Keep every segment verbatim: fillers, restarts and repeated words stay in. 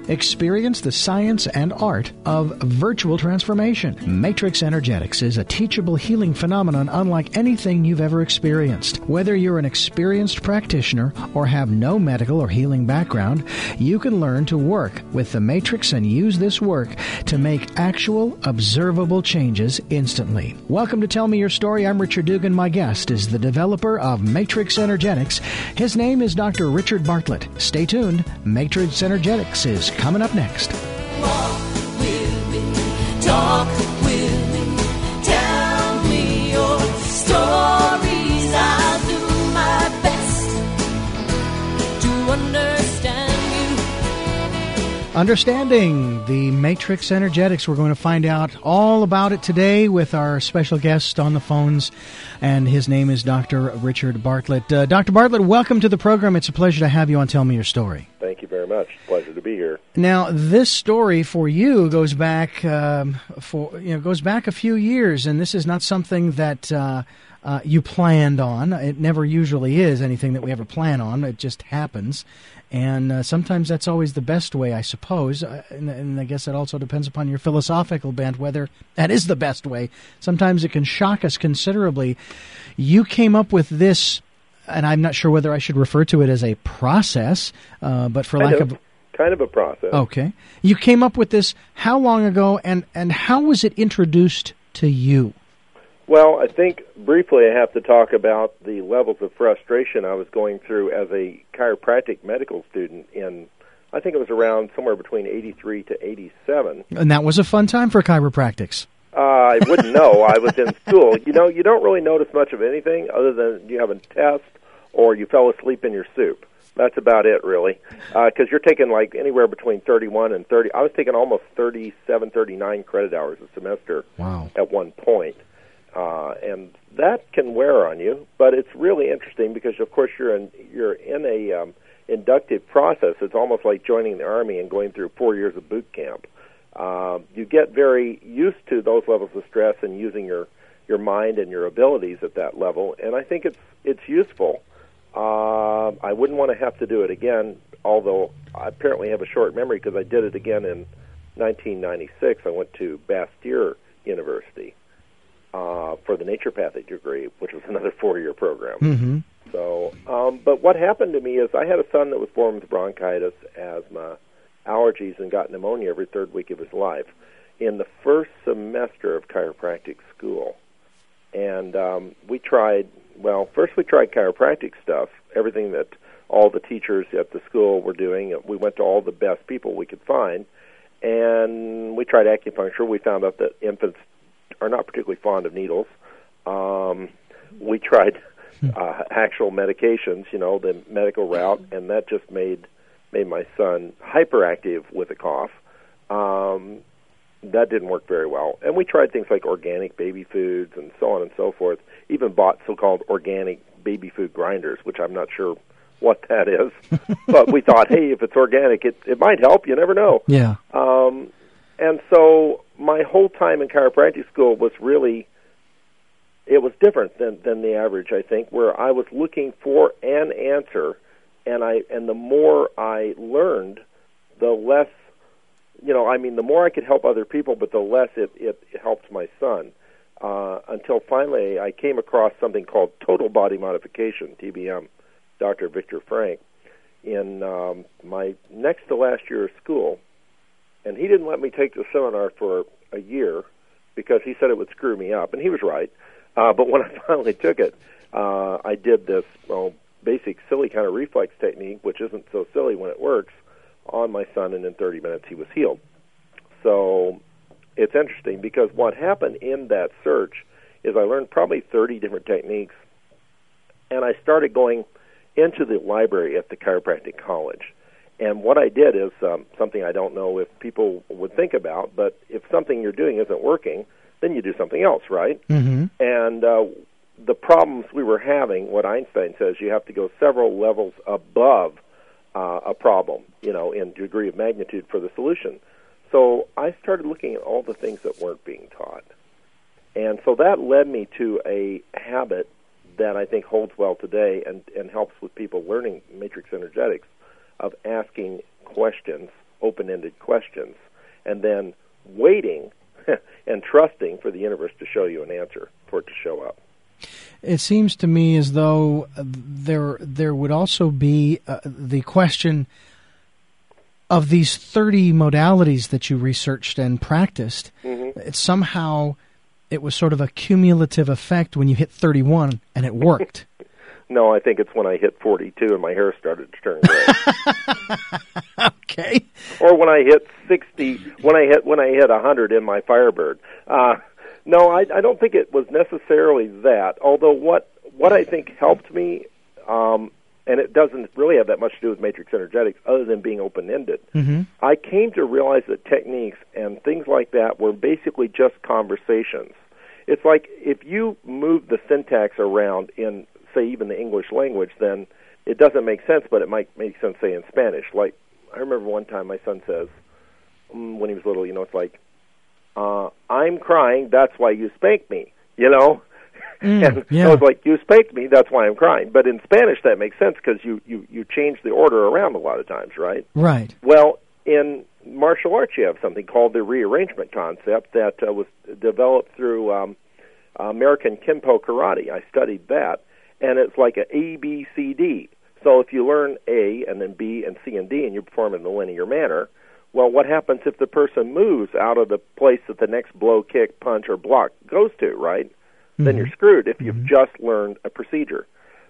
Experience the science and art of virtual transformation. Matrix Energetics is a teachable healing phenomenon unlike anything you've ever experienced. Whether you're an experienced practitioner or have no medical or healing background, you can learn to work with the Matrix and use this work to make actual, observable changes instantly. Welcome to Tell Me Your Story. I'm Richard Dugan. My guest is the developer of Matrix Energetics. His name is Doctor Richard Bartlett. Stay tuned. Matrix Energetics is coming up next. Walk with me, talk with me, tell me your stories. I'll do my best to understand you. Understanding the Matrix Energetics. We're going to find out all about it today with our special guest on the phones, and his name is Doctor Richard Bartlett. Uh, Doctor Bartlett, welcome to the program. It's a pleasure to have you on Tell Me Your Story. Thank you very much. Pleasure to be here. Now, this story for you goes back um, for you know goes back a few years, and this is not something that uh, uh, you planned on. It never usually is anything that we ever plan on. It just happens, and uh, sometimes that's always the best way, I suppose. Uh, and, and I guess it also depends upon your philosophical bent whether that is the best way. Sometimes it can shock us considerably. You came up with this. And I'm not sure whether I should refer to it as a process, uh, but for kind lack of, of... Kind of a process. Okay. You came up with this how long ago, and, and how was it introduced to you? Well, I think briefly I have to talk about the levels of frustration I was going through as a chiropractic medical student in, I think it was around somewhere between eighty-three to eighty-seven. And that was a fun time for chiropractics. Uh, I wouldn't know. I was in school. You know, you don't really notice much of anything other than you have a test or you fell asleep in your soup. That's about it, really, because uh, you're taking like anywhere between thirty-one and thirty. I was taking almost thirty-seven, thirty-nine credit hours a semester. Wow. At one point, uh, and that can wear on you. But it's really interesting because, of course, you're in you're in a um, inductive process. It's almost like joining the Army and going through four years of boot camp. Uh, you get very used to those levels of stress and using your, your mind and your abilities at that level, and I think it's it's useful. Uh, I wouldn't want to have to do it again, although I apparently have a short memory because I did it again in nineteen ninety-six. I went to Bastyr University uh, for the naturopathic degree, which was another four-year program. Mm-hmm. So, um, but what happened to me is I had a son that was born with bronchitis, asthma, allergies, and got pneumonia every third week of his life in the first semester of chiropractic school. And um, we tried, well, first we tried chiropractic stuff, everything that all the teachers at the school were doing. We went to all the best people we could find, and we tried acupuncture. We found out that infants are not particularly fond of needles. Um, we tried uh, actual medications, you know, the medical route, and that just made made my son hyperactive with a cough. Um, that didn't work very well. And we tried things like organic baby foods and so on and so forth, even bought so-called organic baby food grinders, which I'm not sure what that is. But we thought, hey, if it's organic, it, it might help. You never know. Yeah. Um, and so my whole time in chiropractic school was really, it was different than, than the average, I think, where I was looking for an answer. And I and the more I learned, the less, you know, I mean, the more I could help other people, but the less it, it, it helped my son. Uh, until finally I came across something called Total Body Modification, T B M, Doctor Victor Frank, in um, my next to last year of school. And he didn't let me take the seminar for a year because he said it would screw me up. And he was right. Uh, but when I finally took it, uh, I did this, well, basic silly kind of reflex technique, which isn't so silly when it works, on my son, and in thirty minutes he was healed. So it's interesting because what happened in that search is I learned probably thirty different techniques, and I started going into the library at the chiropractic college. And what I did is um, something I don't know if people would think about, but if something you're doing isn't working, then you do something else, right? Mm-hmm. And uh, the problems we were having, what Einstein says, you have to go several levels above uh, a problem, you know, in degree of magnitude for the solution. So I started looking at all the things that weren't being taught. And so that led me to a habit that I think holds well today and, and helps with people learning matrix energetics, of asking questions open-ended questions, and then waiting and trusting for the universe to show you an answer, for it to show up. It seems to me as though there there would also be uh, the question of these thirty modalities that you researched and practiced. Mm-hmm. It somehow it was sort of a cumulative effect when you hit thirty-one and it worked. No, I think it's when I hit forty-two and my hair started to turn gray. Okay. Or when I hit sixty, when I hit when I hit one hundred in my Firebird. Uh, no, I, I don't think it was necessarily that. Although what what I think helped me, um, and it doesn't really have that much to do with matrix energetics, other than being open-ended. Mm-hmm. I came to realize that techniques and things like that were basically just conversations. It's like if you move the syntax around in, say, even the English language, then it doesn't make sense, but it might make sense, say, in Spanish. Like, I remember one time my son says, um, when he was little, you know, it's like, uh, I'm crying, that's why you spanked me, you know? Mm, and yeah. I was like, you spanked me, that's why I'm crying. But in Spanish, that makes sense because you, you, you change the order around a lot of times, right? Right. Well, in martial arts, you have something called the rearrangement concept that uh, was developed through um, American Kenpo Karate. I studied that. And it's like a A, B, C, D. So if you learn A and then B and C and D and you perform it in a linear manner, well, what happens if the person moves out of the place that the next blow, kick, punch, or block goes to, right? Mm-hmm. Then you're screwed if you've mm-hmm. just learned a procedure.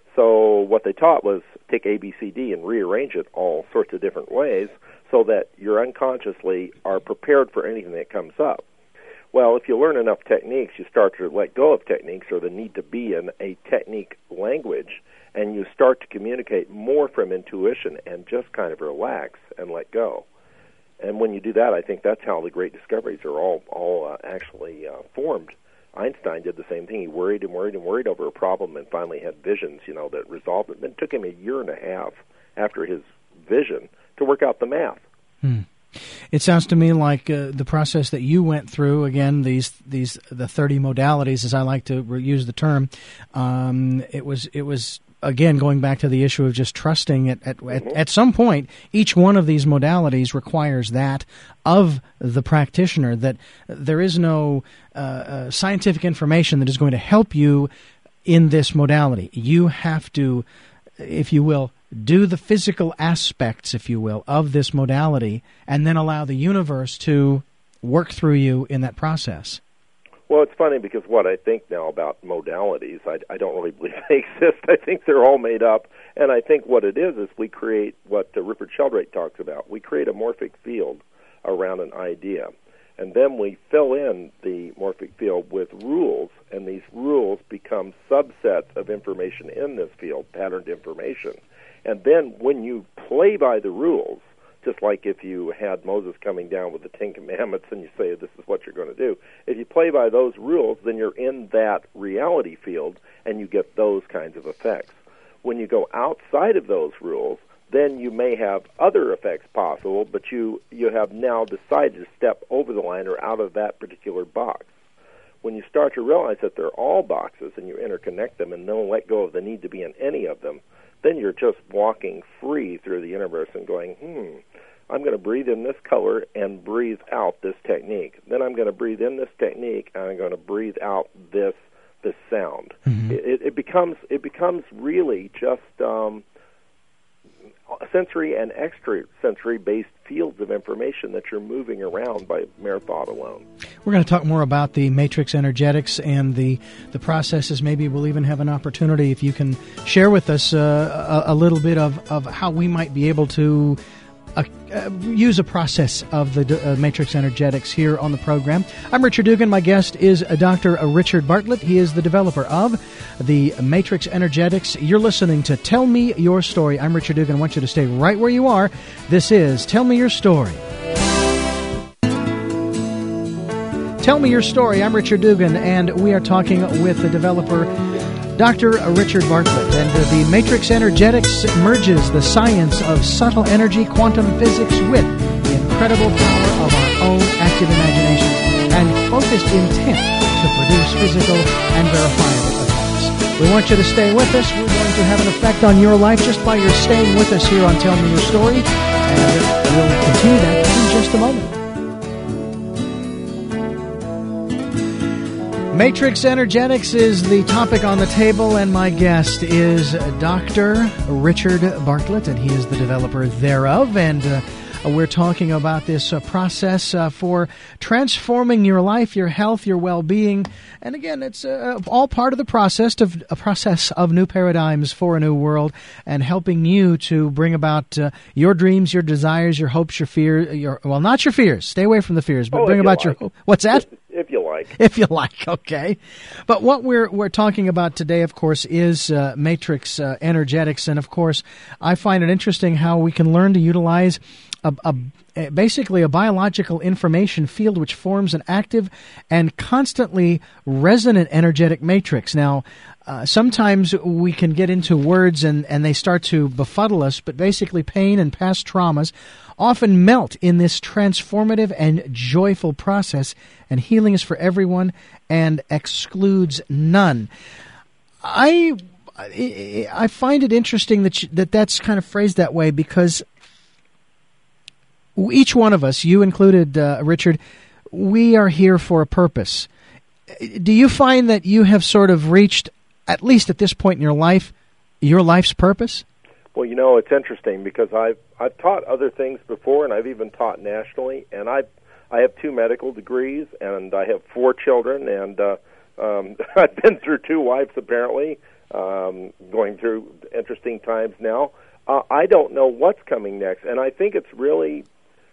So what they taught was take A, B, C, D and rearrange it all sorts of different ways so that you unconsciously are prepared for anything that comes up. Well, if you learn enough techniques, you start to let go of techniques or the need to be in a technique language, and you start to communicate more from intuition and just kind of relax and let go. And when you do that, I think that's how the great discoveries are all all uh, actually uh, formed. Einstein did the same thing. He worried and worried and worried over a problem and finally had visions, you know, that resolved it. It took him a year and a half after his vision to work out the math. Hmm. It sounds to me like uh, the process that you went through, again, these these the thirty modalities, as I like to re- use the term, um, it was it was again going back to the issue of just trusting it. At, mm-hmm. at at some point, each one of these modalities requires that of the practitioner, that there is no uh, uh, scientific information that is going to help you in this modality. You have to, if you will, do the physical aspects, if you will, of this modality, and then allow the universe to work through you in that process. Well, it's funny because what I think now about modalities, I, I don't really believe they exist. I think they're all made up, and I think what it is is we create what uh, Rupert Sheldrake talks about. We create a morphic field around an idea, and then we fill in the morphic field with rules, and these rules become subsets of information in this field, patterned information. And then when you play by the rules, just like if you had Moses coming down with the Ten Commandments and you say this is what you're going to do, if you play by those rules, then you're in that reality field and you get those kinds of effects. When you go outside of those rules, then you may have other effects possible, but you, you have now decided to step over the line or out of that particular box. When you start to realize that they're all boxes and you interconnect them and don't let go of the need to be in any of them, then you're just walking free through the universe and going, hmm, I'm going to breathe in this color and breathe out this technique. Then I'm going to breathe in this technique and I'm going to breathe out this this sound. Mm-hmm. It, it becomes it becomes really just um, sensory and extrasensory based fields of information that you're moving around by mere thought alone. We're going to talk more about the matrix energetics and the, the processes. Maybe we'll even have an opportunity if you can share with us uh, a, a little bit of, of how we might be able to uh, uh, use a process of the uh, matrix energetics here on the program. I'm Richard Dugan. My guest is uh, Doctor Richard Bartlett. He is the developer of the matrix energetics. You're listening to Tell Me Your Story. I'm Richard Dugan. I want you to stay right where you are. This is Tell Me Your Story. Tell Me Your Story. I'm Richard Dugan, and we are talking with the developer, Doctor Richard Bartlett. And uh, the matrix energetics merges the science of subtle energy, quantum physics, with the incredible power of our own active imaginations and focused intent to produce physical and verifiable effects. We want you to stay with us. We're going to have an effect on your life just by your staying with us here on Tell Me Your Story, and we'll continue that a moment. Matrix Energetics is the topic on the table, and my guest is Doctor Richard Bartlett, and he is the developer thereof. And uh, we're talking about this uh, process uh, for transforming your life, your health, your well-being. And again, it's uh, all part of the process of a process of new paradigms for a new world, and helping you to bring about uh, your dreams, your desires, your hopes, your fears. Your well, not your fears. Stay away from the fears, but oh, bring about like. your. What's that? If you like. If you like, okay. But what we're we're talking about today, of course, is uh, Matrix uh, Energetics. And, of course, I find it interesting how we can learn to utilize a, a, basically a biological information field which forms an active and constantly resonant energetic matrix. Now, uh, sometimes we can get into words and, and they start to befuddle us, but basically pain and past traumas often melt in this transformative and joyful process, and healing is for everyone and excludes none. I I find it interesting that you, that that's kind of phrased that way, because each one of us, you included, uh, Richard, we are here for a purpose. Do you find that you have sort of reached, at least at this point in your life, your life's purpose? Well, you know, it's interesting because I've I've taught other things before, and I've even taught nationally. And I I have two medical degrees, and I have four children, and uh, um, I've been through two wives apparently, um, going through interesting times now. Uh, I don't know what's coming next, and I think it's really,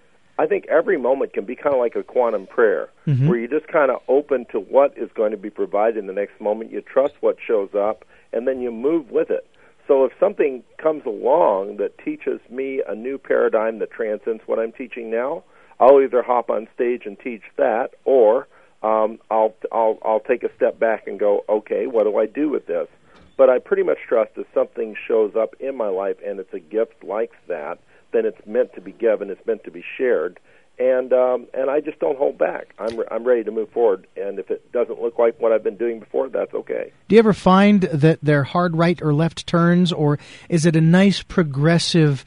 I think every moment can be kind of like a quantum prayer, mm-hmm. where you just kind of open to what is going to be provided in the next moment. You trust what shows up, and then you move with it. So if something comes along that teaches me a new paradigm that transcends what I'm teaching now, I'll either hop on stage and teach that, or um, I'll, I'll I'll take a step back and go, okay, what do I do with this? But I pretty much trust if something shows up in my life and it's a gift like that, then it's meant to be given, it's meant to be shared, and um, and I just don't hold back. I'm re- I'm ready to move forward, and if it doesn't look like what I've been doing before, that's okay. Do you ever find that they're hard right or left turns, or is it a nice progressive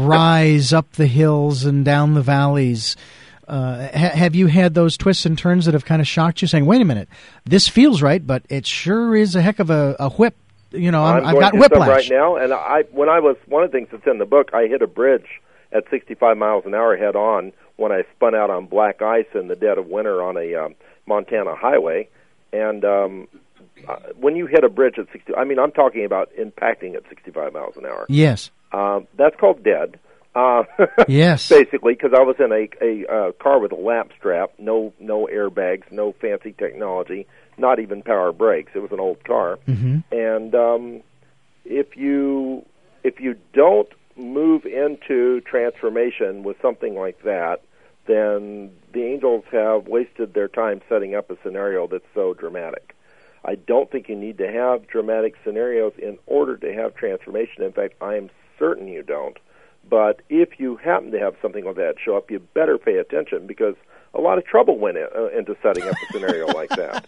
rise up the hills and down the valleys? Uh, ha- have you had those twists and turns that have kind of shocked you, saying, wait a minute, this feels right, but it sure is a heck of a, a whip. You know, I'm, I'm I've going got through whiplash some right now, and I when I was, one of the things that's in the book, I hit a bridge at sixty-five miles an hour head on when I spun out on black ice in the dead of winter on a um, Montana highway. And um, uh, when you hit a bridge at sixty, I mean, I'm talking about impacting at sixty-five miles an hour. Yes. Uh, that's called dead. Uh, yes. Basically, because I was in a, a uh, car with a lap strap, no no airbags, no fancy technology, not even power brakes. It was an old car. Mm-hmm. And um, if you if you don't move into transformation with something like that, then the angels have wasted their time setting up a scenario that's so dramatic. I don't think you need to have dramatic scenarios in order to have transformation. In fact, I am certain you don't. But if you happen to have something like that show up, you better pay attention, because a lot of trouble went in, uh, into setting up a scenario like that.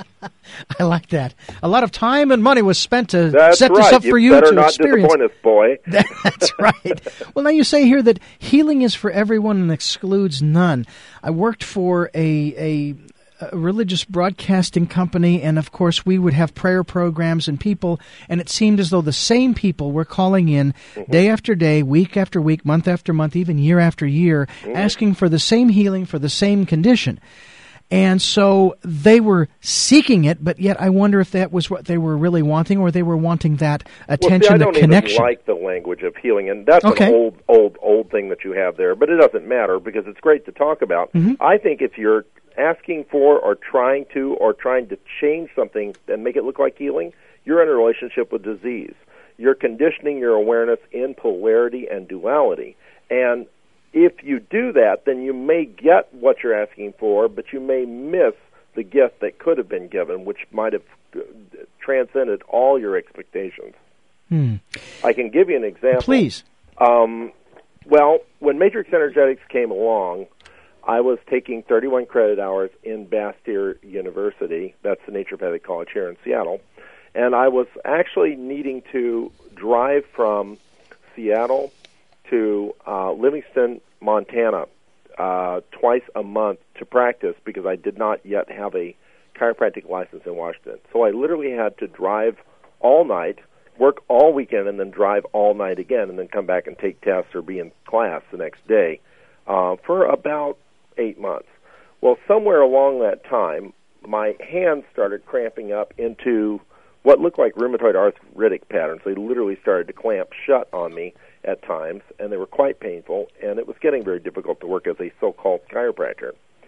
I like that. A lot of time and money was spent to That's set right. this up for you, you better to not experience. Disappoint us, boy. That's right. Well, now you say here that healing is for everyone and excludes none. I worked for a a, a religious broadcasting company, and of course we would have prayer programs and people, and it seemed as though the same people were calling in mm-hmm. day after day, week after week, month after month, even year after year, mm-hmm. asking for the same healing for the same condition. And so they were seeking it, but yet I wonder if that was what they were really wanting, or they were wanting that attention, well, see, that connection. I don't even like the language of healing, and that's okay. an old, old, old thing that you have there, but it doesn't matter because it's great to talk about. Mm-hmm. I think if you're asking for or trying to or trying to change something and make it look like healing, you're in a relationship with disease. You're conditioning your awareness in polarity and duality. And if you do that, then you may get what you're asking for, but you may miss the gift that could have been given, which might have transcended all your expectations. Hmm. I can give you an example. Please. Um, well, when Matrix Energetics came along, I was taking thirty-one credit hours in Bastyr University. That's the naturopathic college here in Seattle. And I was actually needing to drive from Seattle to uh, Livingston, Montana, uh, twice a month to practice because I did not yet have a chiropractic license in Washington. So I literally had to drive all night, work all weekend, and then drive all night again, and then come back and take tests or be in class the next day uh, for about eight months. Well, somewhere along that time, my hands started cramping up into what looked like rheumatoid arthritic patterns. They literally started to clamp shut on me at times, and they were quite painful, and it was getting very difficult to work as a so-called chiropractor.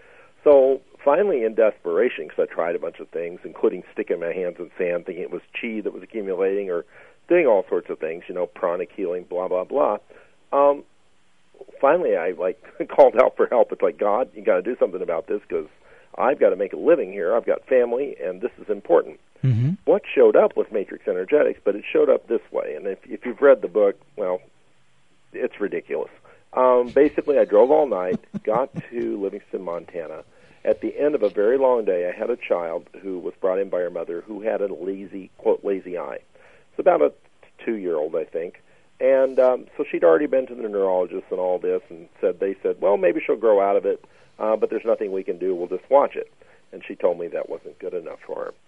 So finally, in desperation, because I tried a bunch of things, including sticking my hands in sand, thinking it was chi that was accumulating, or doing all sorts of things, you know, pranic healing, blah, blah, blah. Um, finally, I, like, called out for help. It's like, God, you got to do something about this because I've got to make a living here. I've got family, and this is important. Mm-hmm. What showed up was Matrix Energetics, but it showed up this way. And if, if you've read the book, well, it's ridiculous. Um, basically, I drove all night, got to Livingston, Montana. At the end of a very long day, I had a child who was brought in by her mother who had a lazy, quote, lazy eye. It's about a two-year-old, I think. And um, so she'd already been to the neurologist and all this, and said they said, well, maybe she'll grow out of it, uh, but there's nothing we can do. We'll just watch it. And she told me that wasn't good enough for her.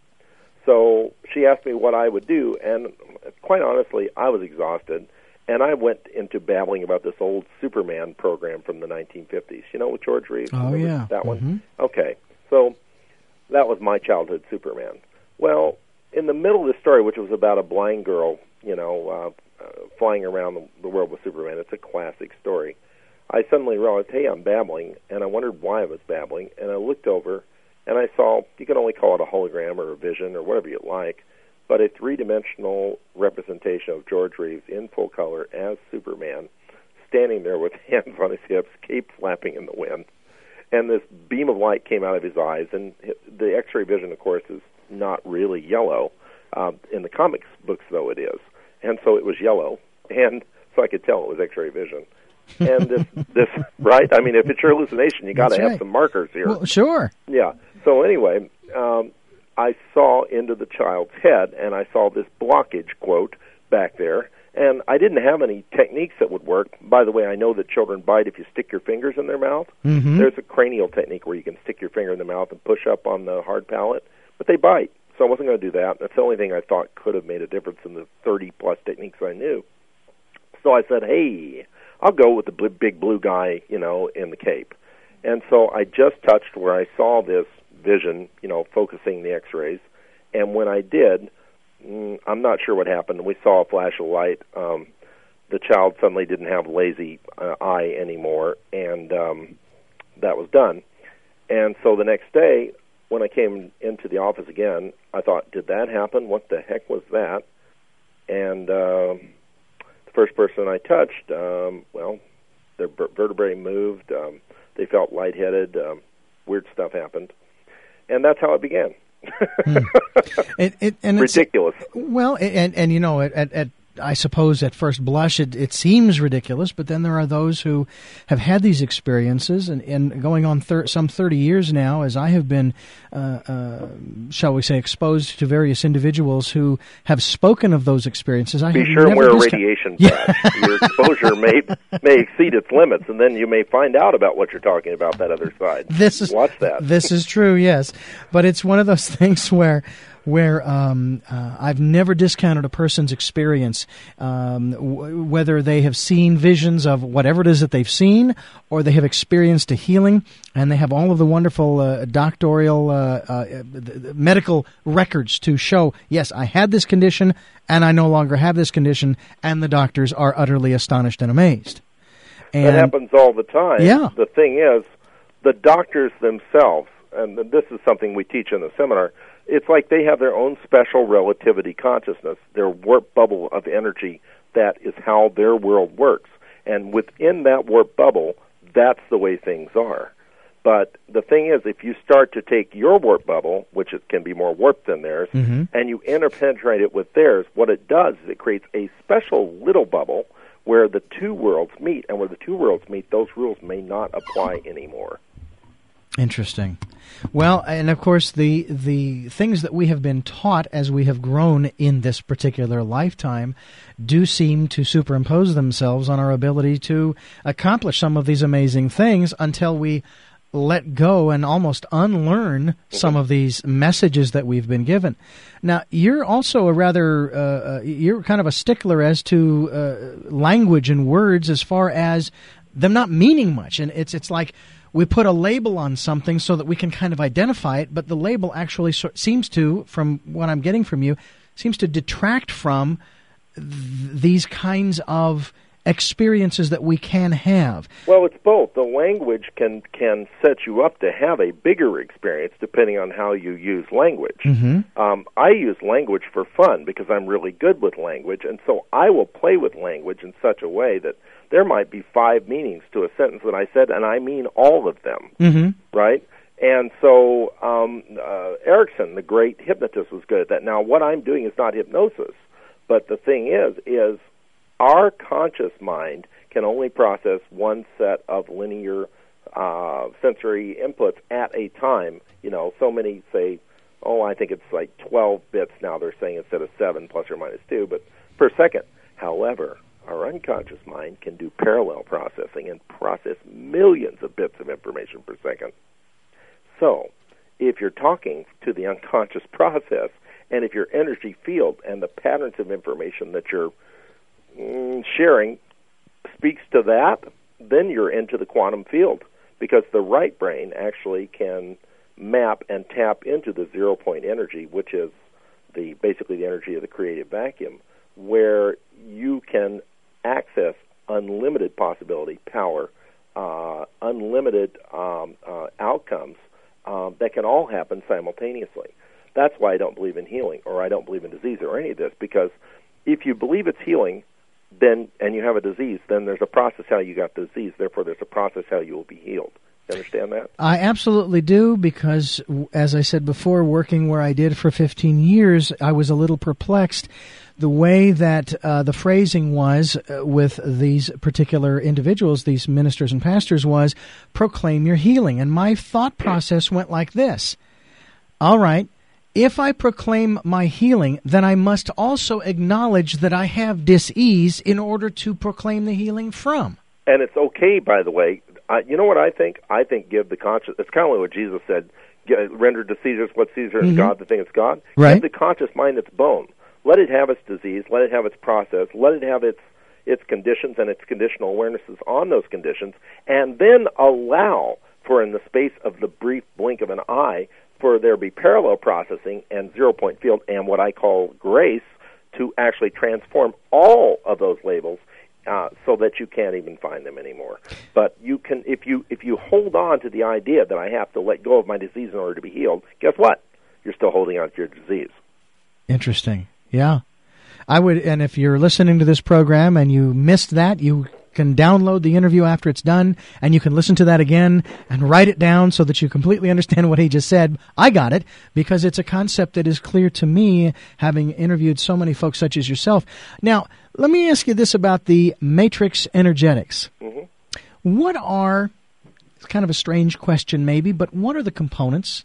So she asked me what I would do, and quite honestly, I was exhausted. And I went into babbling about this old Superman program from the nineteen fifties. You know, with George Reeves? Oh, yeah. That one? Mm-hmm. Okay. So that was my childhood Superman. Well, in the middle of the story, which was about a blind girl, you know, uh, uh, flying around the, the world with Superman, it's a classic story, I suddenly realized, hey, I'm babbling, and I wondered why I was babbling. And I looked over, and I saw, you can only call it a hologram or a vision or whatever you like, but a three-dimensional representation of George Reeves in full color as Superman, standing there with hands on his hips, cape flapping in the wind. And this beam of light came out of his eyes, and the X-ray vision, of course, is not really yellow. Uh, in the comics books, though, it is. And so it was yellow, and so I could tell it was X-ray vision. And this, this right? I mean, if it's your hallucination, you got to have right. some markers here. Well, sure. Yeah. So anyway, um, I saw into the child's head, and I saw this blockage, quote, back there. And I didn't have any techniques that would work. By the way, I know that children bite if you stick your fingers in their mouth. Mm-hmm. There's a cranial technique where you can stick your finger in the mouth and push up on the hard palate, but they bite. So I wasn't going to do that. That's the only thing I thought could have made a difference in the thirty-plus techniques I knew. So I said, hey, I'll go with the bl- big blue guy, you know, in the cape. And so I just touched where I saw this vision, you know, focusing the X-rays. And when I did, mm, I'm not sure what happened. We saw a flash of light. Um, the child suddenly didn't have a lazy uh, eye anymore, and um, that was done. And so the next day, when I came into the office again, I thought, did that happen? What the heck was that? And uh, the first person I touched, um, well, their vertebrae moved. Um, they felt lightheaded. Um, weird stuff happened. And that's how it began. mm. it, it, and ridiculous. Well, and, and you know, at, at I suppose at first blush it, it seems ridiculous, but then there are those who have had these experiences, and, and going on thir- some thirty years now, as I have been, uh, uh, shall we say, exposed to various individuals who have spoken of those experiences. I Be have sure never and wear disca- a radiation patch. Your exposure may may exceed its limits, and then you may find out about what you're talking about that other side. This is Watch that. This is true, yes, but it's one of those things where. where um, uh, I've never discounted a person's experience, um, w- whether they have seen visions of whatever it is that they've seen, or they have experienced a healing, and they have all of the wonderful uh, doctoral, uh, uh, medical records to show, yes, I had this condition, and I no longer have this condition, and the doctors are utterly astonished and amazed. And, that happens all the time. Yeah. The thing is, the doctors themselves, and this is something we teach in the seminar, it's like they have their own special relativity consciousness, their warp bubble of energy. That is how their world works. And within that warp bubble, that's the way things are. But the thing is, if you start to take your warp bubble, which it can be more warped than theirs, mm-hmm. and you interpenetrate it with theirs, what it does is it creates a special little bubble where the two worlds meet. And where the two worlds meet, those rules may not apply anymore. Interesting. Well, and of course, the the things that we have been taught as we have grown in this particular lifetime do seem to superimpose themselves on our ability to accomplish some of these amazing things until we let go and almost unlearn some of these messages that we've been given. Now, you're also a rather, uh, you're kind of a stickler as to uh, language and words as far as them not meaning much. And it's it's like we put a label on something so that we can kind of identify it, but the label actually so- seems to, from what I'm getting from you, seems to detract from th- these kinds of experiences that we can have. Well, it's both. The language can can set you up to have a bigger experience depending on how you use language. Mm-hmm. Um, I use language for fun because I'm really good with language, and so I will play with language in such a way that there might be five meanings to a sentence that I said, and I mean all of them, mm-hmm. right? And so um, uh, Erickson, the great hypnotist, was good at that. Now, what I'm doing is not hypnosis, but the thing is, is our conscious mind can only process one set of linear uh, sensory inputs at a time. You know, so many say, oh, I think it's like twelve bits now, they're saying, instead of seven plus or minus two, but per second. However, our unconscious mind can do parallel processing and process millions of bits of information per second. So, if you're talking to the unconscious process, and if your energy field and the patterns of information that you're mm, sharing speaks to that, then you're into the quantum field, because the right brain actually can map and tap into the zero-point energy, which is the basically the energy of the creative vacuum, where you can access unlimited possibility, power, uh, unlimited um, uh, outcomes um, that can all happen simultaneously. That's why I don't believe in healing, or I don't believe in disease, or any of this, because if you believe it's healing, then and you have a disease, then there's a process how you got the disease. Therefore, there's a process how you will be healed. You understand that? I absolutely do, because, as I said before, working where I did for fifteen years, I was a little perplexed. The way that uh, the phrasing was uh, with these particular individuals, these ministers and pastors, was proclaim your healing. And my thought process went like this. All right, if I proclaim my healing, then I must also acknowledge that I have dis-ease in order to proclaim the healing from. And it's okay, by the way. Uh, you know what I think? I think give the conscious, it's kind of like what Jesus said, render to Caesar what Caesar and mm-hmm. God the thing it's God. Right. Give the conscious mind its bone. Let it have its disease, let it have its process, let it have its its conditions and its conditional awarenesses on those conditions, and then allow for, in the space of the brief blink of an eye, for there be parallel processing and zero-point field and what I call grace to actually transform all of those labels uh, so that you can't even find them anymore. But you can, if you if you hold on to the idea that I have to let go of my disease in order to be healed, guess what? You're still holding on to your disease. Interesting. Yeah. I would, and if you're listening to this program and you missed that, you can download the interview after it's done, and you can listen to that again and write it down so that you completely understand what he just said. I got it, because it's a concept that is clear to me, having interviewed so many folks such as yourself. Now, let me ask you this about the matrix energetics. Mm-hmm. What are, it's kind of a strange question maybe, but what are the components?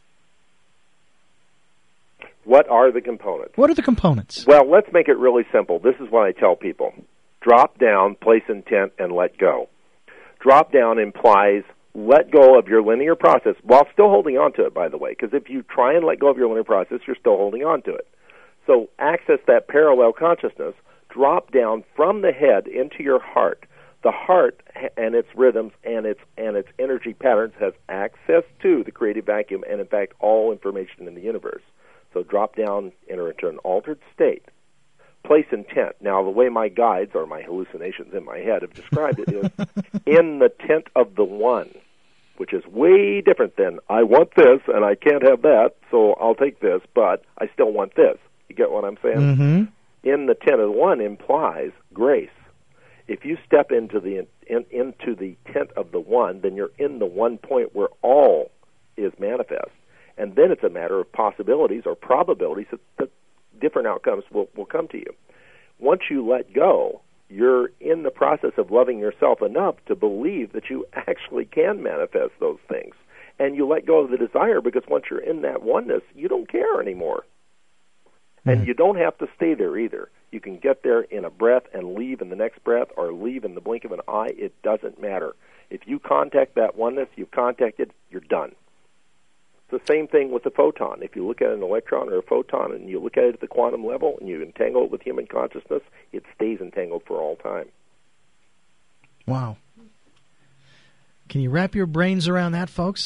What are the components? What are the components? Well, let's make it really simple. This is what I tell people. Drop down, place intent, and let go. Drop down implies let go of your linear process, while still holding on to it, by the way, because if you try and let go of your linear process, you're still holding on to it. So access that parallel consciousness. Drop down from the head into your heart. The heart and its rhythms and its and its energy patterns has access to the creative vacuum and, in fact, all information in the universe. So drop down, enter into an altered state. Place intent. Now, the way my guides, or my hallucinations in my head, have described it is in the tent of the one, which is way different than I want this and I can't have that, so I'll take this, but I still want this. You get what I'm saying? Mm-hmm. In the tent of the one implies grace. If you step into the in, into the tent of the one, then you're in the one point where all is manifest. And then it's a matter of possibilities or probabilities that, that different outcomes will, will come to you. Once you let go, you're in the process of loving yourself enough to believe that you actually can manifest those things. and you let go of the desire, because once you're in that oneness, you don't care anymore. And Mm-hmm. you don't have to stay there either. You can get there in a breath and leave in the next breath, or leave in the blink of an eye. It doesn't matter. If you contact that oneness, you've contacted, you're done. It's the same thing with the photon. If you look at an electron or a photon and you look at it at the quantum level and you entangle it with human consciousness, it stays entangled for all time. Wow. Can you wrap your brains around that, folks?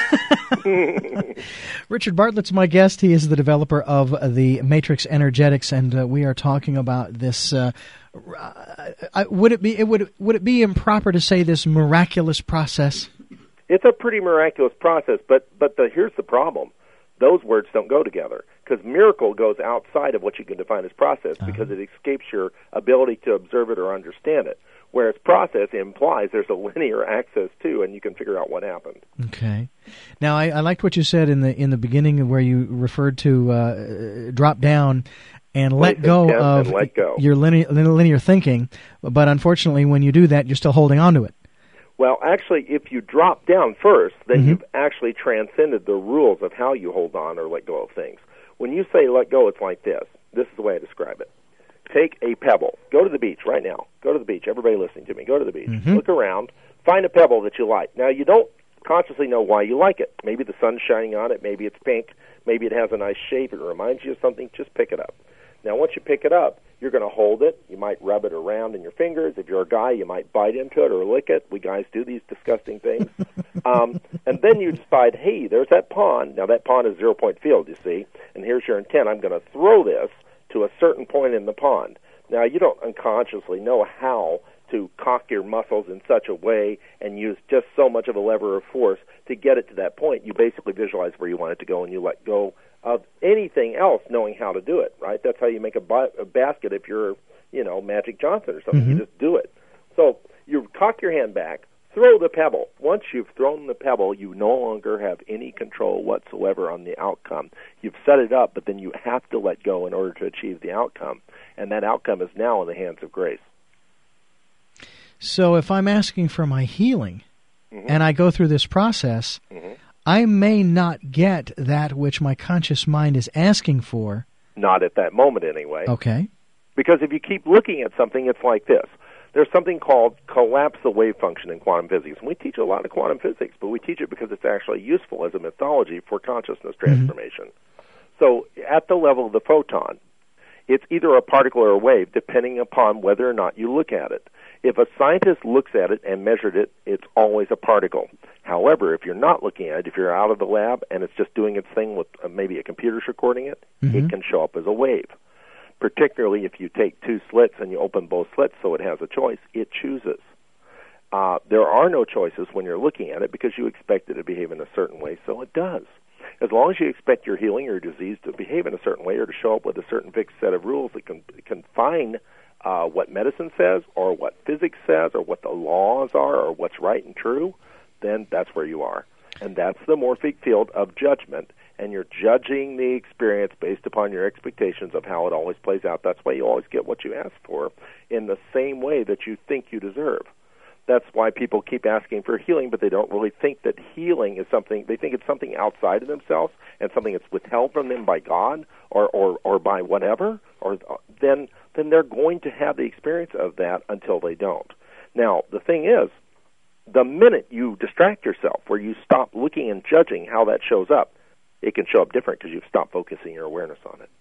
Richard Bartlett's my guest. He is the developer of the Matrix Energetics, and uh, we are talking about this. Uh, uh, would it be it would would it be improper to say this miraculous process? It's a pretty miraculous process, but but the, here's the problem: those words don't go together, because miracle goes outside of what you can define as process, uh-huh. because it escapes your ability to observe it or understand it. Whereas process implies there's a linear access to, and you can figure out what happened. Okay. Now, I, I liked what you said in the in the beginning, where you referred to uh, drop down and let go of and let go. your linear, linear thinking. But unfortunately, when you do that, you're still holding on to it. Well, actually, if you drop down first, then mm-hmm. you've actually transcended the rules of how you hold on or let go of things. When you say let go, it's like this. This is the way I describe it. Take a pebble. Go to the beach right now. Go to the beach. Everybody listening to me, go to the beach. Mm-hmm. Look around. Find a pebble that you like. Now, you don't consciously know why you like it. Maybe the sun's shining on it. Maybe it's pink. Maybe it has a nice shape. It reminds you of something. Just pick it up. Now, once you pick it up, you're going to hold it. You might rub it around in your fingers. If you're a guy, you might bite into it or lick it. We guys do these disgusting things. um, and then you decide, hey, there's that pond. Now, that pond is zero-point field, you see. And here's your intent. I'm going to throw this to a certain point in the pond. Now, you don't unconsciously know how to cock your muscles in such a way and use just so much of a lever of force to get it to that point. You basically visualize where you want it to go, and you let go of anything else knowing how to do it, right? That's how you make a, ba- a basket if you're, you know, Magic Johnson or something. Mm-hmm. You just do it. So you cock your hand back, throw the pebble. Once you've thrown the pebble, you no longer have any control whatsoever on the outcome. You've set it up, but then you have to let go in order to achieve the outcome. And that outcome is now in the hands of grace. So if I'm asking for my healing, mm-hmm. and I go through this process, mm-hmm. I may not get that which my conscious mind is asking for. Not at that moment, anyway. Okay. Because if you keep looking at something, it's like this. There's something called collapsal wave function in quantum physics. And we teach a lot of quantum physics, but we teach it because it's actually useful as a methodology for consciousness transformation. Mm-hmm. So at the level of the photon, it's either a particle or a wave, depending upon whether or not you look at it. If a scientist looks at it and measured it, it's always a particle. However, if you're not looking at it, if you're out of the lab and it's just doing its thing with uh, maybe a computer's recording it, mm-hmm. it can show up as a wave. Particularly if you take two slits and you open both slits so it has a choice, it chooses. Uh, there are no choices when you're looking at it because you expect it to behave in a certain way, so it does. As long as you expect your healing or disease to behave in a certain way or to show up with a certain fixed set of rules that can confine uh, what medicine says or what physics says or what the laws are or what's right and true, then that's where you are. And that's the morphic field of judgment, and you're judging the experience based upon your expectations of how it always plays out. That's why you always get what you ask for in the same way that you think you deserve. That's why people keep asking for healing, but they don't really think that healing is something, they think it's something outside of themselves and something that's withheld from them by God or, or, or by whatever, or then then they're going to have the experience of that until they don't. Now, the thing is, the minute you distract yourself, where you stop looking and judging how that shows up, it can show up different because you've stopped focusing your awareness on it.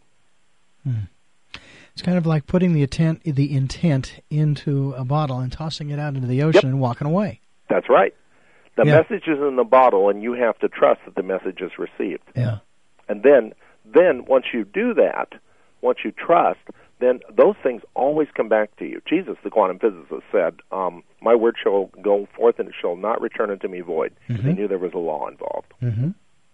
Hmm. It's kind of like putting the intent, the intent into a bottle and tossing it out into the ocean yep. and walking away. That's right. The yeah. message is in the bottle, and you have to trust that the message is received. Yeah. And then, then once you do that, once you trust, then those things always come back to you. Jesus, the quantum physicist, said, um, my word shall go forth and it shall not return unto me void. Mm-hmm. They knew there was a law involved. Mm-hmm.